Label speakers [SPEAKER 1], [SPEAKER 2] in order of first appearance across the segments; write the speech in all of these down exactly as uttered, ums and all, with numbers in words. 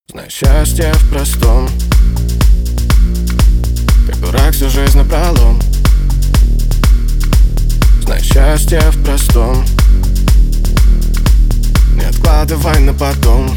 [SPEAKER 1] Знаю счастье в простом, как дурак всю жизнь напролом. Знаю счастье в простом, не откладывай на потом.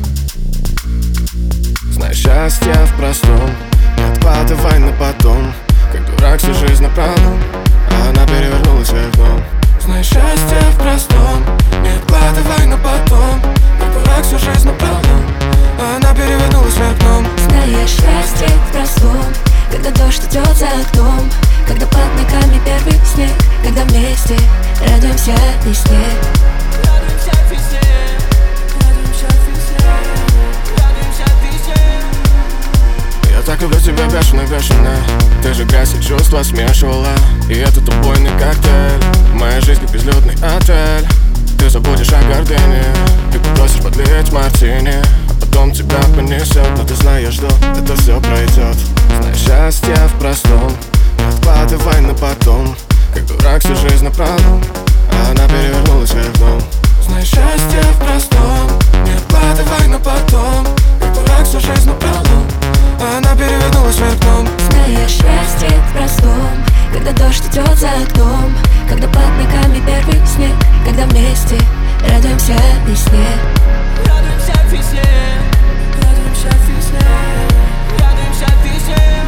[SPEAKER 1] Знаю счастье в простом, не откладывай на потом. Как дурак всю жизнь напролом, а она перевернулась вверх дном. Знаю счастье в простом, не откладывай на потом. Как дурак всю жизнь напролом, а она перевернулась вверх дном.
[SPEAKER 2] Знаю счастье в простом, когда дождь идет за окном, когда под ногами первый снег, когда вместе радуемся весне.
[SPEAKER 3] Радуемся весне, радуемся весне, радуемся весне.
[SPEAKER 1] Я так люблю тебя бешено-бешено. Ты же грязь и чувства смешивала, и этот убойный коктейль. Моя жизнь как безлюдный отель. Ты забудешь о гордыне и попросишь подлить мартини, а потом тебя понесет. Но ты знаешь, что это все пройдет. Знаю счастье в простом, не откладывай на потом. Как дурак всю жизнь напролом, а она перевернулась вверх дном. Знаю счастье в простом, не откладывай на потом. Как дурак всю жизнь напролом, а она перевернулась вверх дном.
[SPEAKER 2] Знаю счастье в простом, когда дождь идет за окном, когда под ногами первый снег, когда вместе радуемся весне.
[SPEAKER 3] Радуемся весне, радуемся весне, радуемся весне.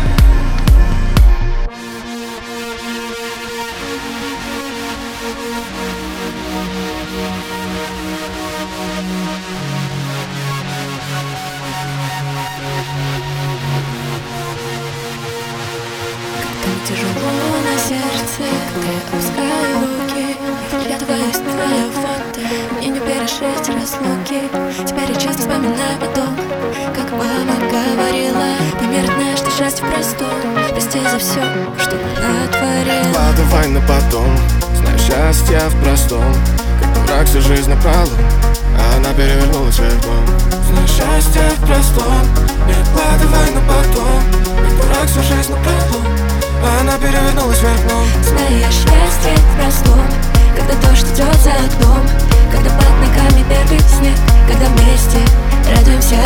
[SPEAKER 2] Как тяжело на сердце, когда я опускаю руки, вглядываюсь в твое фото, мне не пережить разлуки. Теперь я часто вспоминаю о том, как мама говорила: пойми, родная, что счастье в простом, прости за все, что натворила.
[SPEAKER 1] Откладывай на потом, знаю счастье в простом, как дурак всю жизнь напролом, а она перевернулась вверх дном. Знаю счастье в простом, не откладывай на потом. Как дурак всю жизнь напролом, а она перевернулась вверх дном.
[SPEAKER 2] Знаю счастье в простом, когда дождь идет за окном, когда под ногами первый снег, когда вместе радуемся